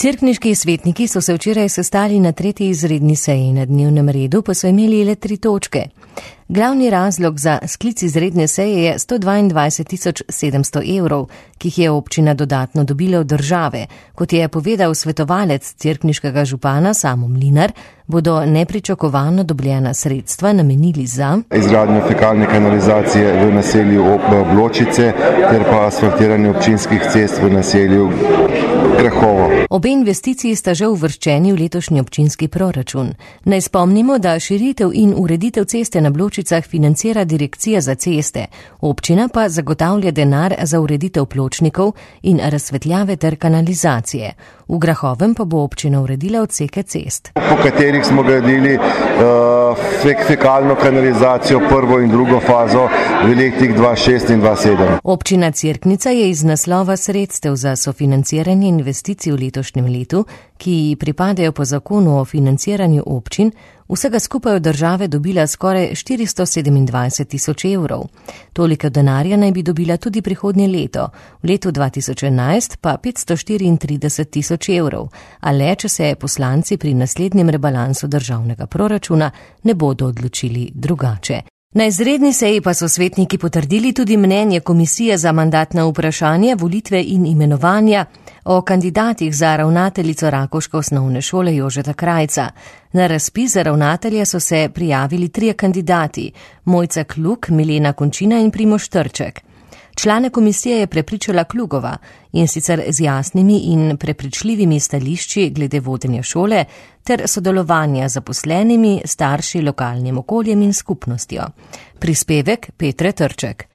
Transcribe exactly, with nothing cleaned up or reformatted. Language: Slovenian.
Cerkniški svetniki so se včeraj sestali na tretji izredni seji, na dnevnem redu pa so imeli le tri točke. Glavni razlog za sklic izredne seje je sto dvaindvajset tisoč sedemsto evrov, ki jih je občina dodatno dobila od države. Kot je povedal svetovalec cerkniškega župana Samo Mlinar, bodo nepričakovano dobljena sredstva namenili za izgradnjo fekalne kanalizacije v naselju Bločice ter pa asfaltiranje občinskih cest v naselju Grahovo. Obe investiciji sta že uvrščeni v letošnji občinski proračun. Naj spomnimo, da širitev in ureditev ceste na Bločicah financira Direkcija za ceste, občina pa zagotavlja denar za ureditev pločnikov in razsvetljave ter kanalizacije. V Grahovem pa bo občina uredila odseke cest, po katerih smo gradili uh, fek fekalno kanalizacijo prvo in drugo fazo v letih dva tisoč šest in dva tisoč sedem. Občina Cerknica je iz naslova sredstev za sofinanciranje investicij v letošnjem letu, ki pripadajo po zakonu o financiranju občin, vsega skupaj od države dobila skoraj štiristo sedemindvajset tisoč evrov. Toliko denarja naj bi dobila tudi prihodnje leto, v letu dva tisoč enajst pa petsto štiriintrideset tisoč evrov, a le, če se poslanci pri naslednjem rebalansu državnega proračuna ne bodo odločili drugače. Na izredni seji pa so svetniki potrdili tudi mnenje Komisije za mandatna vprašanja, volitve in imenovanja o kandidatih za ravnateljico rakovške osnovne šole Jožeta Krajca. Na razpis za ravnatelja so se prijavili trije kandidati, Mojca Kluk, Milena Končina in Primož Trček. Člane komisije je prepričala Klugova, in sicer z jasnimi in prepričljivimi stališči glede vodenja šole ter sodelovanja z zaposlenimi, starši, lokalnim okoljem in skupnostjo. Prispevek Petre Trček.